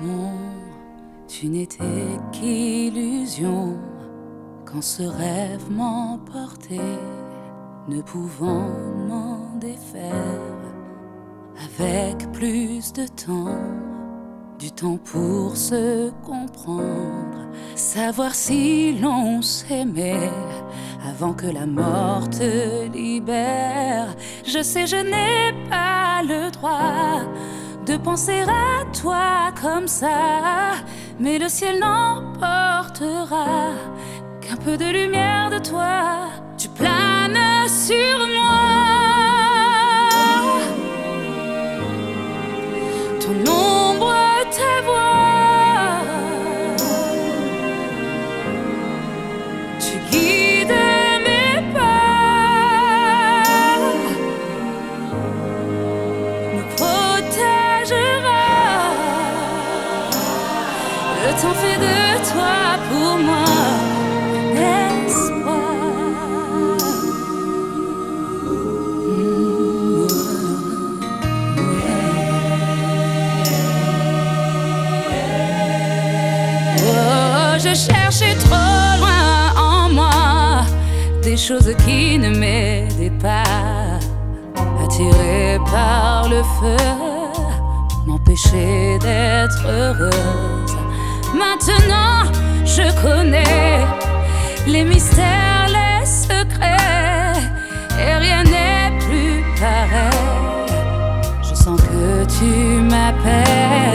Non, tu n'étais qu'illusion quand ce rêve m'emportait, ne pouvant m'en défaire. Avec plus de temps, du temps pour se comprendre, savoir si l'on s'aimait avant que la mort te libère. Je sais, je n'ai pas le droit de penser à toi comme ça, mais le ciel n'emportera qu'un peu de lumière de toi. Tu planes sur moi, ton ombre, ta voix, tu guides mes pas, me protégera. Le temps fait de toi pour moi l'espoir. Je cherchais trop loin en moi des choses qui ne m'aidaient pas. Attirée par le feu, m'empêcher d'être heureuse. Maintenant, je connais les mystères, les secrets, et rien n'est plus pareil. Je sens que tu m'appelles.